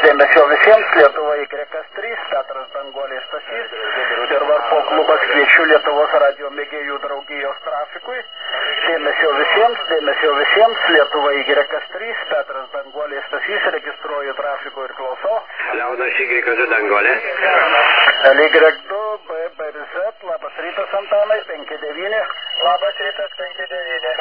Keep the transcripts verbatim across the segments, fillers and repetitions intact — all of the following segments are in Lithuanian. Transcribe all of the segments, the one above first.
dėmesio visiems, Lietuva Y S trys, Petras Danguolė Stasys ir Varpo klubas kviečiu Lietuvos radio mėgėjų draugijos trafikui. Dėmesio visiems, dėmesio visiems, Lietuva Y S trys, Petras Danguolė Stasys, registruoju trafiko ir klausau. Leonas Y du Danguolė. L Y du B B R Z, labas rytas Antanai, penki devyni. Labas rytas, penki devyni.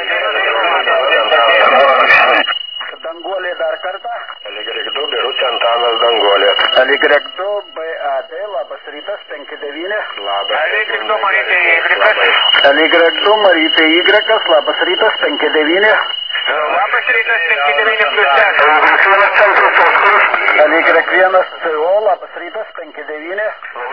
Danguolė dar kartą. L Y du Birutė Antanas Danguolė. L Y du B A D, labas rytas, penki devyni. Labas. L Y du Marytė Y. L Y du Marytė Y, labas rytas, penki devyni. Labas rytas, penki devyni plus dešimt. L Y vienas C O, labas rytas, penki devyni.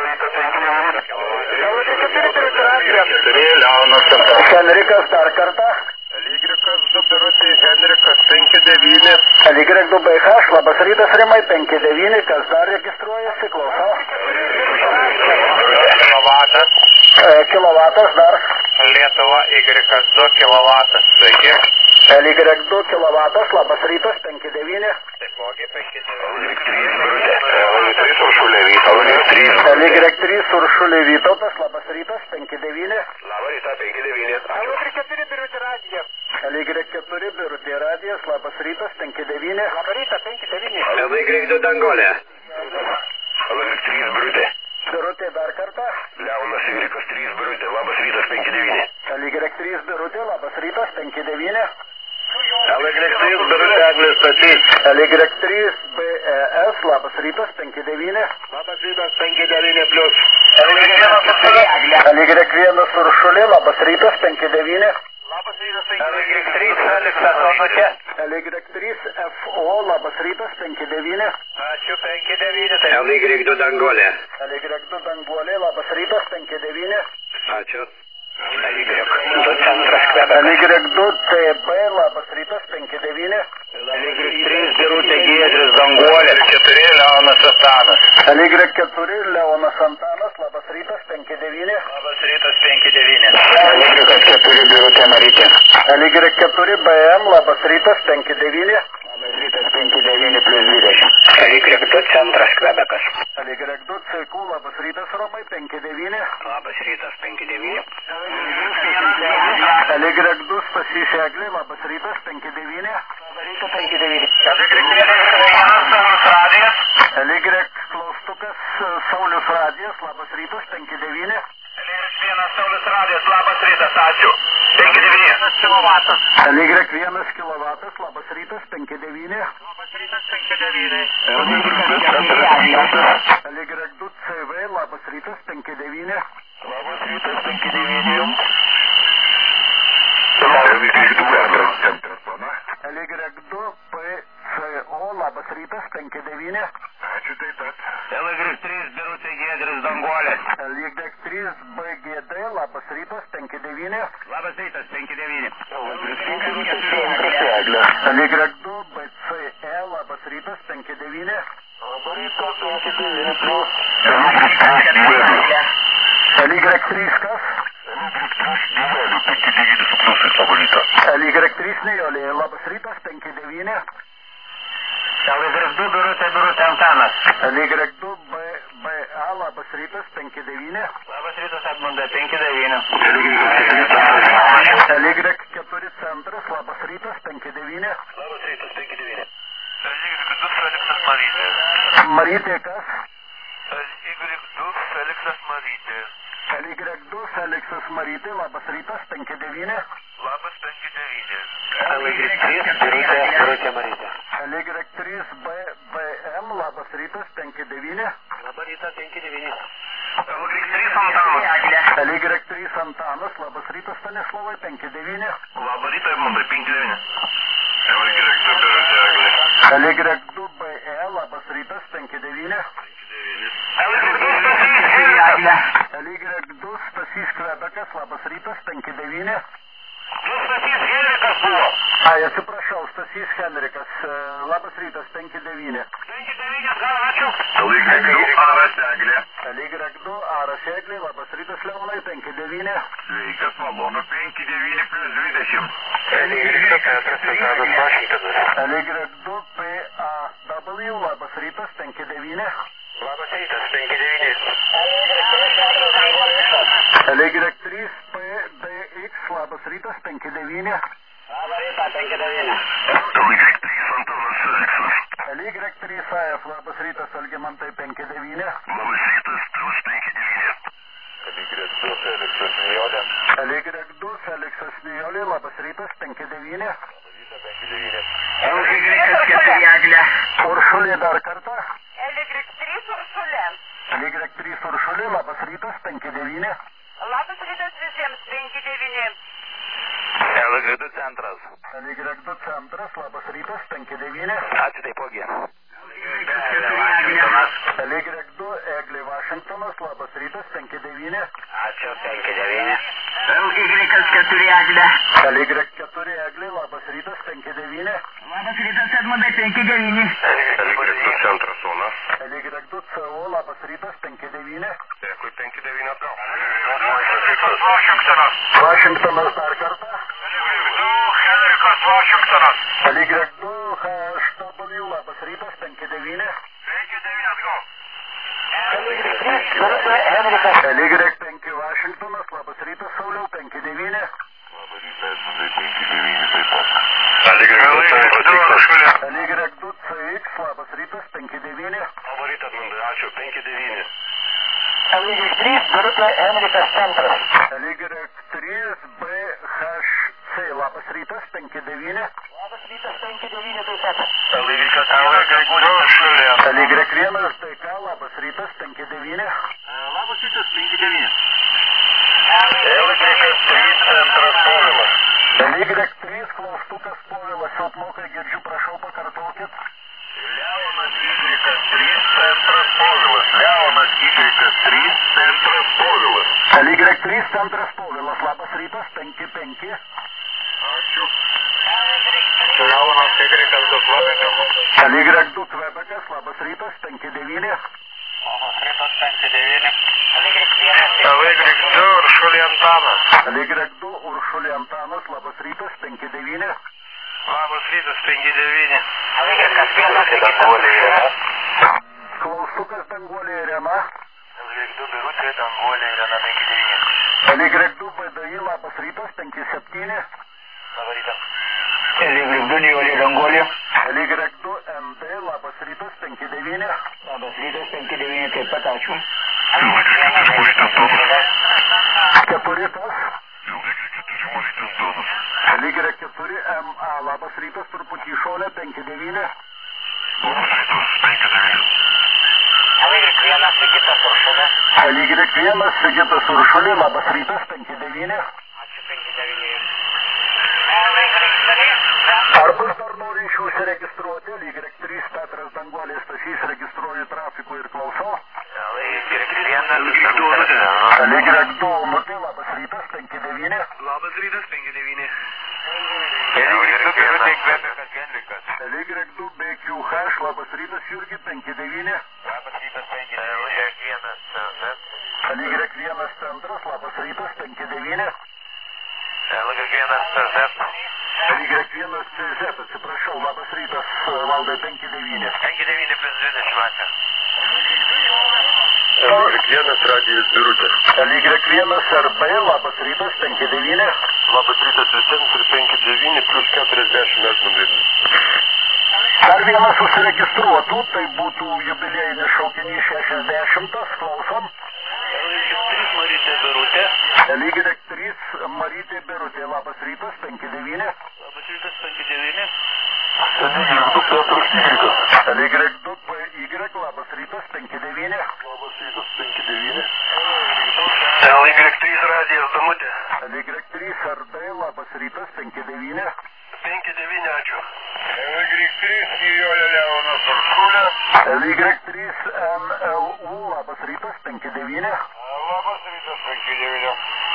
Henrikas dar kartą. L Y du Birutė Henrikas penki devyni. L Y du B H, labas rytas Rimai, penki devyni, kas dar registruojasi, klausau. Kilovatas. E, kilovatas dar. Lietuva Y du kilovatas, sveiki. L Y du kilovatas, labas rytas, penki devyni. Taipogi penki devyni. L Y trys Uršulė Vytautas. L Y trys Uršulė Vytautas, labas rytas, penki devyni. Labas rytas, penki devyni. L Y keturi Birutė Radijas. L Y keturi Birutė Radijas, labas rytas, penki devyni. Labas rytas, penki devyni. L Y du Danguolė. L Y trys Birutė. Birutė dar kartą. Leonas Y trys Birutė, labas rytas, penki devyni. L Y trys Birutė, labas rytas, penki devyni. L Y trys Birutė Eglės Stasys. L Y trys B E S, labas rytas, penki devyni. Labas rytas, penki devyni plus. L Y vienas Uršulė, labas rytas, penki devyni. Labas rytas, penki devyni. L Y trys Feliksas Onutė. L Y trys F O, labas rytas, penki devyni. Ačiū, penki devyni. L Y du Danguolė. L Y du Danguolė, labas rytas, penki devyni. Ačiū. L Y du Centras L Kvebekas. Y du T B, labas rytas, penki devyni. L Y trys Birutė Giedris Danguolė. L Y keturi Leonas Antanas. L Y keturi Leonas Antanas, labas rytas, penki devyni. Labas rytas, penki devyni. L Y keturi Birutė Marytė. L Y keturi B M, labas rytas, penki devyni. Labas rytas, penki devyni plus dvidešimt. L Y du Centras Kvebekas. L Y du C Q, labas rytas Romai, penki devyni. Labas rytas, penki devyni. L Y du Stasys Eglė, labas rytas, penki devyni. Labas rytas, penki devyni. L Y Saulius Radijas. L Y klaustukas Saulius Radijas, labas rytas, penki devyni. L Y vienas Saulius Radijas, labas rytas, ačiū. penki devyni. L Y vienas kilovatas, labas rytas, penki devyni. Labas rytas, penki devyni. L Y du C V, labas rytas, penki devyni. Labas rytas, penki devyni jums. L Y du P C O, labas rytas, penki devyni. Ačiū taip pat. L Y trys Birutė Giedris Danguolė. L Y trys B G D, labas rytas, penki devyni. Labas rytas, penki devyni. L Y du B C E, labas rytas, penki devyni. Labas rytas, penki devyni plus. L Y trys kas? L Y trys Nijolė, labas rytas, penki devyni. L Y du Birutė Birutė Antanas. L Y du B B A, labas rytas, penki devyni. Labas rytas, Edmundai, penki devyni. L Y keturi Centras, labas rytas, penki devyni. Labas rytas, penki devyni. L Y du Feliksas Marytė. Marytė kas? L Y du Feliksas Marytė. L Y du Feliksas Marytė, labas rytas, penki devyni. Labas, penki devyni. L Y trys Birutė Birutė Marytė. L Y trys B B M, labas rytas, penki devyni. Labas rytas, penki devyni. L Y trys Antanas. L Y trys Antanas, labas rytas, Stanislavai, penki devyni. Labas rytas, Edmundai, penki devyni. L Y du Birutė Eglė. L Y du B E, labas rytas, penki devyni. L Y du Stasys Henrikas. L Y du Stasys Kvebekas, labas rytas, penki devyni. Du Stasys Henrikas buvo. Ai, atsiprašau, Stasys Henrikas, labas rytas, penki devyni. penki devyni, gal, ačiū. L Y du Aras Eglė. L Y du Aras Eglė, labas rytas, Leonai, penki devyni. Sveikas, malonu, penki devyni plus dvidešimt. L Y du Petras Antanas Vašingtonas. L Y du P A W, labas rytas, penki devyni. Labas rytas, penki devyni. L Y trys P D X, labas rytas, penki devyni. Labas rytas, penki devyni. L Y trys A F, labas rytas, Algimantai, penki devyni. Labas rytas, plus penki devyni. L Y du Feliksas Nijolė, labas rytas, penki devyni. L Y keturi Eglė. Uršulė dar kartą. L Y trys Uršulė. L Y trys Uršulė, labas rytas, penki devyni. Labas rytas visiems, penki devyni. L Y du centras. L Y du centras, labas rytas, penki devyni. Ačiū taipogi. L Y du Eglė Vašingtonas, labas rytas, penki devyni. Ačiū, penki devyni. L Y keturi Eglė. L Y keturi Eglė, labas rytas, penki devyni. Labas rytas, Edmundai, penki devyni. L Y du centras, Ona. L Y du C O, labas rytas, penki devyni. Dėkui, penki devyni atgal. Vašingtonas. Vašingtonas dar kartą. Henrikas Vašingtonas. L Y du H W, labas rytas, penki devyni. penki devyni atgal. L Y penki Vašingtonas, labas rytas, Sauliau, penki devyni. Labas rytas, penki devyni taip pat. L Y du C X, labas rytas, penki devyni. Labas rytas, Mundai, ačiū, penki devyni. L Y trys Birutė Henrikas centras. L Y trys B H C, labas rytas, penki devyni. Labas rytas, penki devyni taip pat. L Y Uršulė. L Y vienas D K, labas rytas, penki devyni. Labas rytas, penki devyni. L Y trys centras Povilas. L Y trys klaustukas Povilas, silpnokai girdžiu, prašau pakartokit. Leonas Y trys centras Povilas. Leonas Y trys centras Povilas. L Y trys centras Povilas, labas rytas, penki penki. Ačiū. Leonas Y du Kvebekas. L Y du Kvebekas, labas rytas, penki devyni. Labas rytas, penki devyni. L Y du Uršulė Antanas. L Y du Uršulė Antanas, labas rytas, penki devyni. Labas rytas, penki devyni. Klaustukas Danguolė Irena. L Y du Birutė Danguolė Irena, penki devyni. L Y du B D I, labas rytas, penki septyni. Labas rytas. L Y du Nijolė Danguolė. L Y du M D, labas rytas, penki devyni. Labas rytas, penki devyni, taip pat ačiū. keturi tas. L Y keturi M A, labas rytas, truputį į šolę, penki devyni. Labas rytas, penki devyni. L Y vienas Sigitas Uršulė. L Y vienas Sigitas Uršulė, labas rytas, penki devyni. Ačiū, penki devyni. Ar bus dar norinčių užsiregistruoti? L Y trys Petras Danguolė Stasys, registruoju trafikų ir klausau. L Y vienas L Y du Onutė, labas rytas, penki devyni. Labas rytas, penki devyni. L Y du Birutė Kvebekas Henrikas. L Y du B Q H, labas rytas, Jurgi, penki devyni. Labas rytas, penki devyni. L Y vienas centras, labas rytas, penki devyni. L Y vienas C Z. L Y vienas C Z, atsiprašau, labas rytas, Valdai, penki devyni. penki devyni plus dvidešimt, ačiū. L Y vienas radijas Birutė. L Y vienas R B, labas rytas, penki devyni. Labas rytas visiems ir penki devyni plus keturiasdešimt Edmundai. Dar vienas užsiregistruotų, tai būtų jubiliejinis šaukinys šešiasdešimtas, klausom. L Y trys Marytė Birutė. L Y trys Marytė Birutė, labas rytas, penki devyni. Labas rytas, penki devyni. L Y du P Y, labas rytas, penki devyni. Labas rytas, penki devyni. L Y trys radijas Danutė. L Y trys R D, labas rytas, penki devyni. penki devyni, ačiū. L Y trys Nijolė Leonas Uršulė. L Y trys N L U, labas rytas, penki devyni. Labas rytas, penki devyni.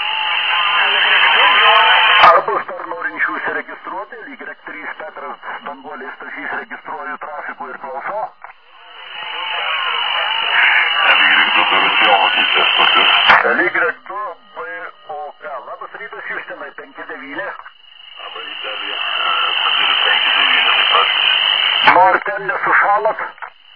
Ar bus dar norinčių užsiregistruoti? L Y trys Petras Danguolė Stasys, registruoju trafikų ir klausau. L Y du B O K, labas rytas, Justinai, penki devyni. Labas rytas, penki devyni. Nors ten nesušalat?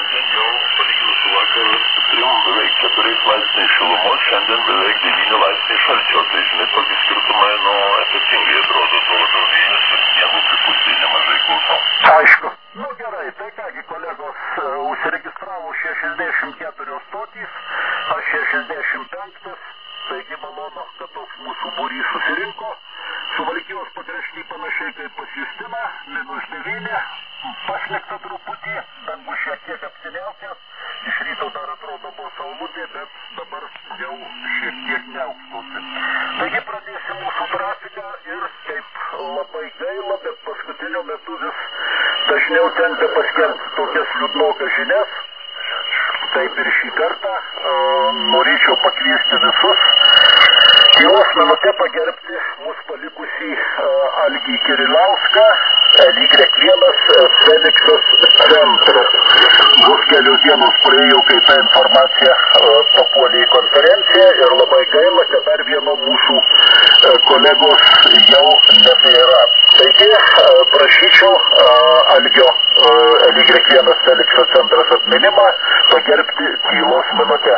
Šiandien jau palyginus su vakar trim beveik keturiais laipsniais šilumos, šiandien beveik devyni laipsniai šalčio. Tai žinai, tokį skirtumą, nu, efektingai atrodo, tuo labiau vėjas ir sniego pripustė nemažai klausau. Aišku. Nu gerai, tai kągi kolegos, užsiregistravo šešiasdešimt keturios stotys, aš šešiasdešimt penktas, taigi malonu, kad toks mūsų būrys susirinko. Suvalkijos pakrašty panašiai kaip pas Justiną, minus devyni, pasnigta truputį, dangus šiek tiek apsiniaukęs, iš ryto dar atrodo buvo saulutė, bet dabar jau šiek tiek neaukštosi. Taigi pradėsim mūsų trafiką ir kaip labai gaila, bet paskutiniu metu vis dažniau tenka paskelbti tokias liūdnokas žinias. Taip ir šį kartą uh, norėčiau pakviesti visus tylos minutę pagerbti mūsų palikusį uh, Algį Kirilauską, L Y vienas Feliksas centras. Bus kelios dienos praėjau, kai ta informacija uh, papuolė į konferenciją ir labai gaila, kad dar vieno mūsų uh, kolegos jau nebėra. Taigi uh, prašyčiau uh, Algio uh, L Y vienas Feliksas centras atminimą pagerbti tylos minutę.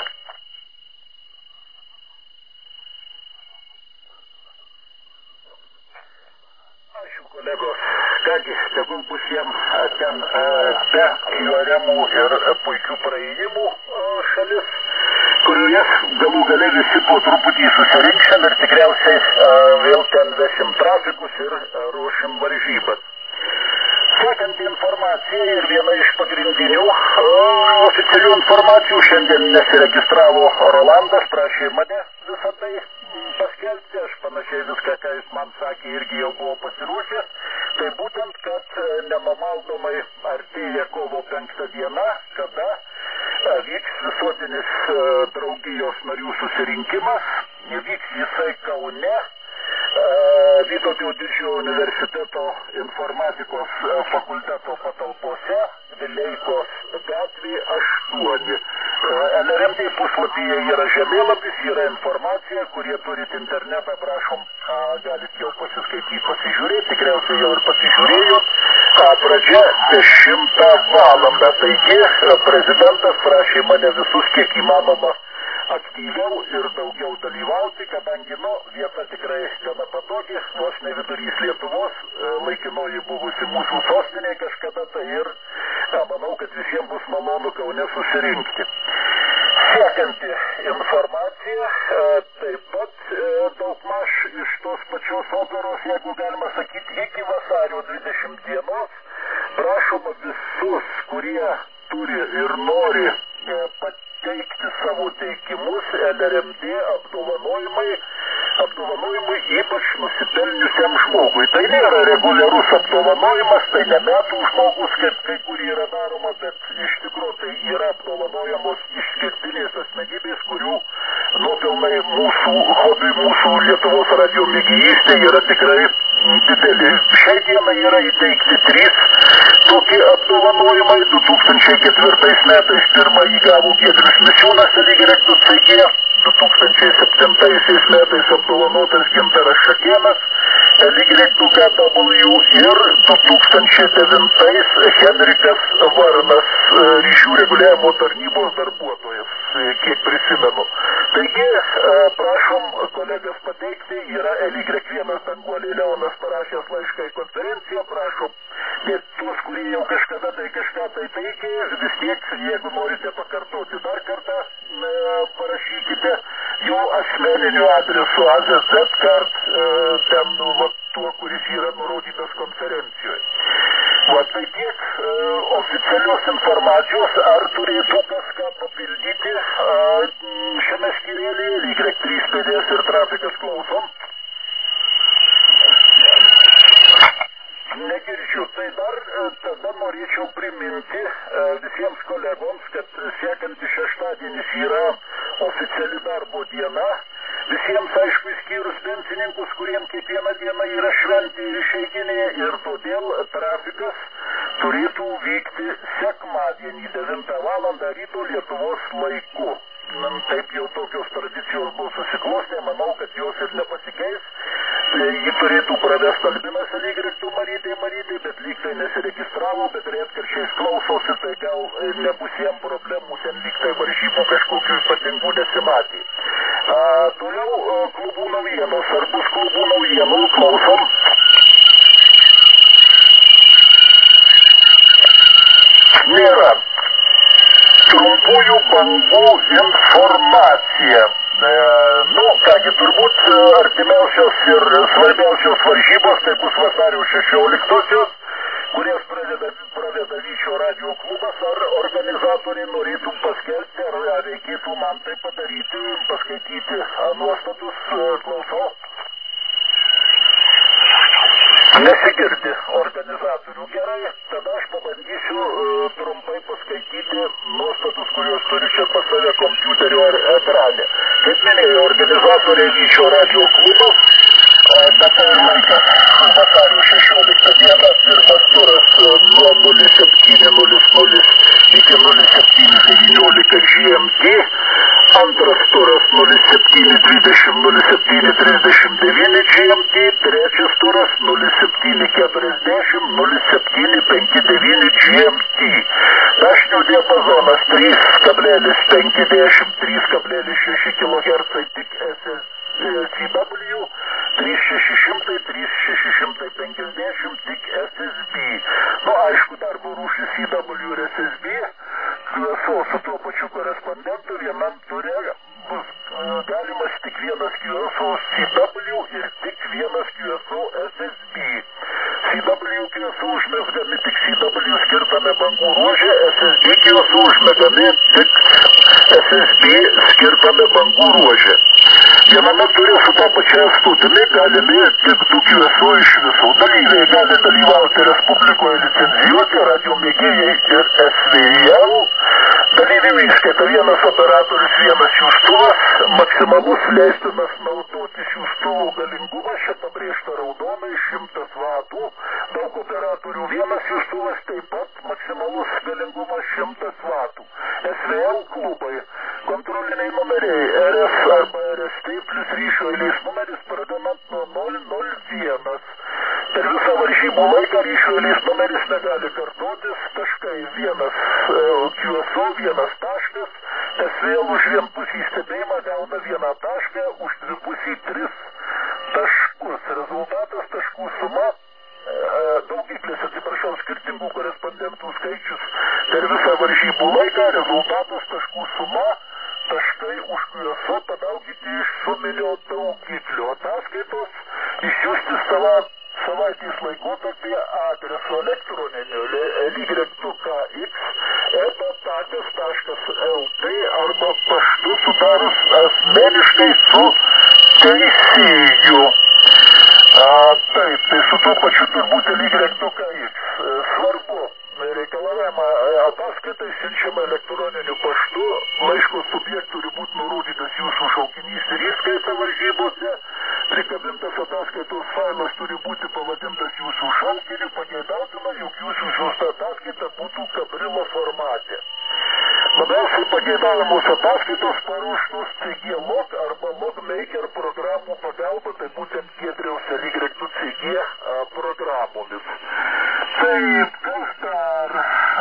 Ačiū kolegos, kągi, tegul bus jiems ten be juoremų ir puikių praėjimų šalis, kurioje galų gale visi po truputį susirinkšim ir tikriausiai vėl ten vesim trafikus ir ruošim varžybas. Sekanti informacija ir viena iš pagrindinių oficialių informacijų, šiandien nesiregistravo Rolandas, prašė mane visą tai paskelbti, aš panašiai viską, ką jis man sakė, irgi jau buvo pasiruošęs, tai būtent, kad nenumaldomai artėja kovo penktą diena, kada vyks visuotinis draugijos narių susirinkimas, vyks jisai Kaune, Vytauto Didžiojo universiteto informatikos fakulteto patalpose, Vileikos gatvė aštuoni. L R M T puslapyje yra žemėlapis, yra informacija, kurie turit internetą, prašom, galit jau pasiskaityti, pasižiūrėti, tikriausiai jau ir pasižiūrėjot. Pradžia dešimtą valandą. Taigi prezidentas prašė mane visus kiek įmanoma aktyviau ir daugiau dalyvauti, kadangi, nu, vieta tikrai gana patogi, vos ne vidurys Lietuvos, laikinoji buvusi mūsų sostinė kažkada, tai ir ja, manau, kad visiems bus malonu Kaune susirinkti. Sekanti informacija, taip pat daugmaž iš tos pačios operos, jeigu galima sakyti, iki vasario dvidešimtos dienos, prašoma visus, kurie turi ir nori pateikti savo teikimus L R M D apdovanojimai, apdovanojimai ypač nusipelniusiam žmogui. Tai nėra reguliarus apdovanojimas, tai ne metų žmogus, kaip kai kur yra daroma, bet iš tikrųjų tai yra apdovanojamos išskirtinės asmenybės, kurių nuopelnai mūsų hobiui, mūsų Lietuvos radijo mėgėjystė yra tikrai dideli. Šiai dienai yra įteikti trys tokie apdovanojimai. du tūkstančiai ketvirtais metais pirmąjį gavo Giedrius Misiūnas L Y du C G, du tūkstančiai septintaisiais metais apdovanotas Gintaras Šakėnas L Y du K W ir du tūkstančiai devintais Henrikas Varnas, ryšių reguliavimo tarnybos darbuotojas, kiek prisimenu. Taigi, prašom kolegas pateikti, yra L Y vienas Danguolė Leonas parašęs laišką į konferenciją, prašom, bet tuos, kurie jau kažkada tai kažką tai teikė, vis tiek, jeigu norite pakartoti dar kartą, parašykite jo asmeniniu adresu A Z Z kart, ten va, tuo, kuris yra nurodytas konferencijoje. Va, tai tiek oficialios informacijos, ar turėtų kas ką papildyti šiame skyrėlėje, Y trys P D S ir trafikas klausom. Negirdžiu, tai dar tada norėčiau priminti visiems kolegoms, kad sekantis šeštadienis yra oficiali darbo diena. Visiems aišku išskyrus pensininkus, kuriems kiekviena diena yra šventė ir išeiginė, ir todėl trafikas turėtų vykti sekmadienį devintą valandą ryto Lietuvos laiku. Taip jau tokios tradicijos buvo susiklostę, manau, kad jos ir nepasikeis. jį turėtų pravesti Albinas Lygrektų Marytė Marytė, bet lyg tai nesiregistravo, bet retkarčiais klausosi, tai gal nebus jam problemų, ten lyg tai varžybų kažkokių ypatingų nesimatė. A, toliau a, klubų naujienos, ar bus klubų naujienų, klausom. Nėra. Trumpųjų bangų informacija. E, nu, kągi, turbūt artimiausios ir svarbiausios varžybos tai bus vasario šešioliktosios, kurias pradeda, pradeda Vyčio radio klubas, ar organizatoriai norėtų paskelbti, ar, ar reikėtų man tai padaryti, paskaityti nuostatus, klausau. Nesigirdi organizatorių. Gerai, tada aš pabandysiu uh, trumpai paskaityti nuostatus, kuriuos turiu čia pas save kompiuterio ar ekrane. Kaip minėjau, organizatoriai Vyčio radio klubas, uh, data ir laikas vasario šešioliktą dieną, pirmas turas uh, nuo nulis septyni nulis nulis iki nulis septyni devyniolika G M T, antras turas nulis septyni dvidešimt nulis septyni trisdešimt devyni G M T, trečias turas nulis septyni keturiasdešimt nulis septyni penki devyni G M T. Dažnių diapazonas trys kablelis penki dešimt trys kablelis šeši kilohercai tik S S W, trys šeši šimtai trys šeši penkiasdešimt tik S S B. Nu, aišku, darbo rūšis C W ir S S B. Su, su tuo pačiu korespondentu vienam ture bus uh, galimas tik vienas Q S O C W ir tik vienas Q S O S S B. C W Q S O užmesgami tik C W skirtame bangų ruože, S S B Q S O užmesgami tik S S B skirtame bangų ruože. Viename ture su to pačia stutimi galimi tik du Q S O iš visų. Dalyviai gali dalyvauti Respublikoje licencijuoti, radio mėgėjai ir S V L. Dalyviai įskaita vienas operatorius, vienas siųstuvas, maksimalus leistinas naudoti siųstuvų galingumas, čia pabrėžta raudonai, šimtas vatų, daug operatorių, vienas siųstuvas, taip pat maksimalus galingumas šimtas vatų. S V L klubai, kontroliniai numeriai, R S arba R S T plus ryšio eilės numeris pradedant nuo nol nol vienas. Per visą varžybų laiką ryšio eilės numeris negali kartotis, taškai vienas Q S O, vienas taškas, S V L už vienpusį stebėjimą gauna vieną tašką, už dvipusį tris taškus. Rezultatas taškų suma, daugiklis, atsiprašau, skirtingų korespondentų skaičius per visą varžybų laiką, rezultatas taškų suma, taškai už Q S O padaugyti iš suminio daugiklio. Ataskaitos išsiųsti savo savaitės laikotarpį adresu elektroniniu lygrektu K X eta takas taškas L T arba paštu sudarus asmeniškai su teisėju. A, taip, tai su tuo pačiu turbūt lygrektu K X. Svarbu, reikalavimą ataskaitai siunčiama elektroniniu paštu, laiško subjektų turi būti nurodytas jūsų šaukinys ir įskaita varžybose, prikabintas ataskaitos failas turi būti pavadintas jūsų šaukiniu, pageidautina, jog jūsų siųsta ataskaita būtų Kabrilo formate. Labiausiai pageidaujamos ataskaitos paruoštos C G Log arba Logmaker programų pagalba, tai būtent Giedriaus lygrektų C G programomis. Taip, kas dar?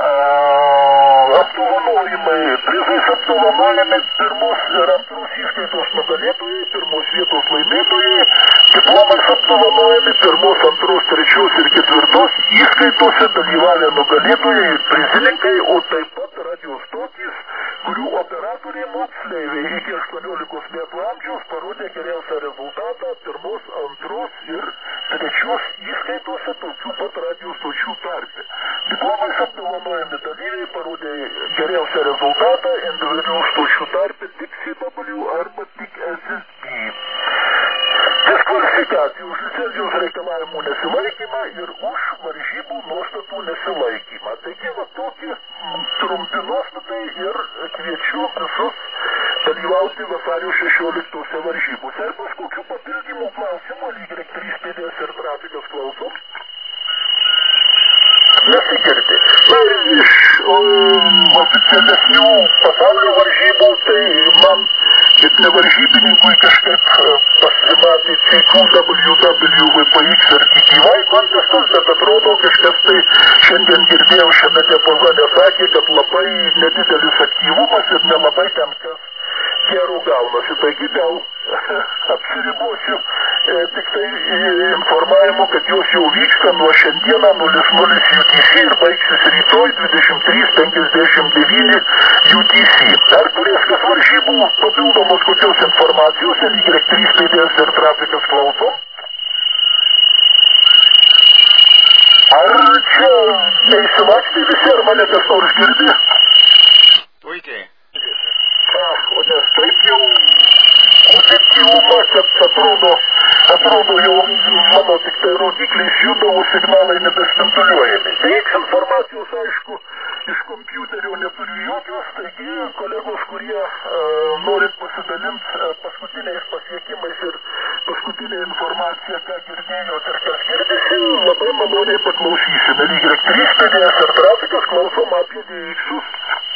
Apdovanojimai, prizais apdovanojami pirmos ir antros įskaitos nugalėtojai, pirmos vietos laimėtojai, diplomais apdovanojami pirmos, antros, trečios ir ketvirtos įskaitose dalyvavę nugalėtojai ir prizininkai, o taip pat radio stotys, kurių operatoriai moksleiviai iki aštuoniolikos metų amžiaus parodė geriausią rezultatą pirmos, antros ir trečios įskaitose tokių pat radio stočių tarpe. Diplomais apdovanojami dalyviai parodė geriausią rezultatą individualių stočių tarpe tik C W arba tik S S B. Diskvalifikacija už licenzijos reikalavimų nesilaikymą ir už varžybų nuostatų nesilaikymą. Taigi, va tokie trumpi nuostatai ir kviečiu visus dalyvauti vasario šešioliktose varžybose. Ar bus kokių papildymų klausimų, lygrek trys P D S ir trafikas klausom? Nesigirdi. Na ir iš um, oficialesnių pasaulio varžybų, tai man kaip nevaržybininkui kažkaip pasimatė C Q W W V P X ar T T Y kontestas, bet atrodo kažkas tai šiandien girdėjau šiame diapazone sakė, kad labai nedidelis aktyvumas ir nelabai ten kas gero gaunasi. Taigi gal apsiribosiu e, tik tai informavimu, kad jos jau vyksta nuo šiandieną nulis nulis U T C ir baigsis rytoj dvidešimt trys penkiasdešimt devyni U T C. Ar turės kas varžybų papildomos kokios informacijos, Y trys pėdės ir trafikas klauso? Ar čia neįsivaksti visi, ar mane kas nors girdi? Puikiai. A, o nes taip jau objektyvumą, kad atrodo, atrodo jau mano tik tai rodikliais juda, o signalai nebespintuliuojami. Tiek informacijos, aišku, iš kompiuterio neturiu jokios, taigi kolegos, kurie uh, norit pasidalinti uh, paskutiniais pasiekimais ir paskutinė informacija, ką girdėjot ir kas girdisi, labai maloniai paklausysime. Y trys pėdės ir trafikas, klausom apie D X-us.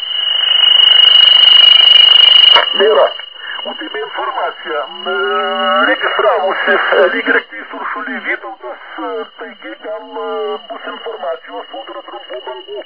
Nėra. Utėmė informacija. Registravosi Y trys Uršulį Vytautas, taigi gal bus informacijos ultra trumpų bangų.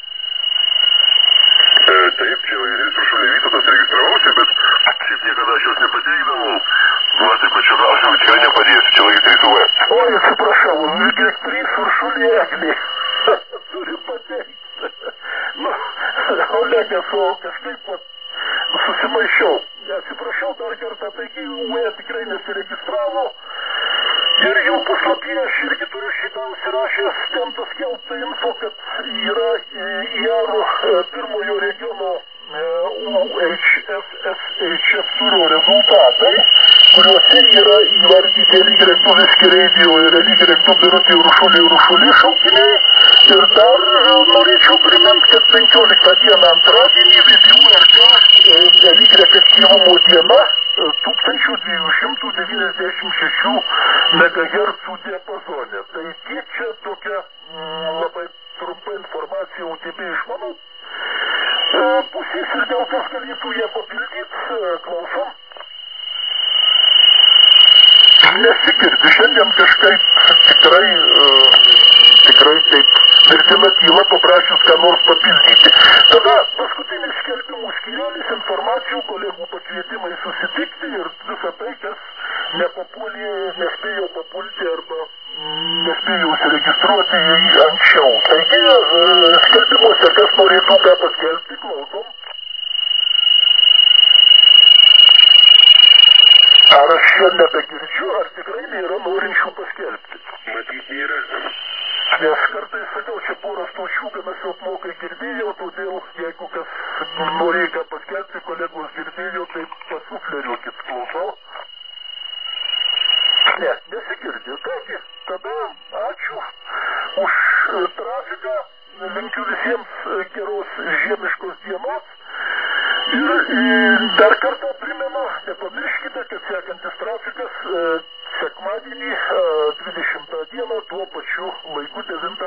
Taip, čia Y trys Uršulį Vytautas registravosi, bet šiaip niekada aš jos nepateikdavau. Na, taip pačiu klausimu tikrai nepadėsiu, čia Y trys U E. Oi, atsiprašau, Y trys Uršulį Eglį. Turiu pateikti. Nu, Olegas, o kažkaip pat susimaišiau. Atsiprašau dar kartą, taigi U E tikrai nesiregistravo. Ir jau puslapyje aš irgi turiu šitą užsirašęs, ten paskelbta info, kad yra I A R O pirmojo regiono U H S S H F turio rezultatai, kuriuose yra įvardyti Y du Viski Radio ir Y du Birutė Uršulė Uršulė šaukiniai. Ir dar norėčiau priminti, kad penkioliktą dieną antradienį V D U R K Y aktyvumo diena tūkstantis dviejų šimtų devyniasdešimt šešių megahercų diapazone. Tai tiek čia tokia mm, labai trumpa informacija U T B iš mano e, pusės ir dėl kas galėtų ją papildyti, e, klausom. Nesigirdi, šiandien kažkaip tikrai, e, tikrai taip mirtina tyla paprašius ką nors papildyti. Tada paskutinis skelbimų skyrelis, informacijų, kolegų pakvietimai susitikti ir visą tai, kas nepapuolė, nespėjo papulti arba nespėjo užsiregistruoti anksčiau. Taigi, skelbimuose, kas norėtų ką paskelbti, klausom. Ar aš čia nebegirdžiu, ar tikrai nėra norinčių paskelbti? Matyt, nėra. Nes kartais, sakau, čia porą stočių gana silpnokai girdėjau, todėl, jeigu kas norėjo ką paskelbti, kolegos girdėjo, tai pasufleriuokit, klausau. Ne, nesigirdi. Taigi, tada ačiū už trafiką, linkiu visiems geros žiemiškos dienos. Ir dar kartą primenu, nepamirškite, kad sekantis trafikas sekmadienį dvidešimtą dieną tuo pačiu laiku devintą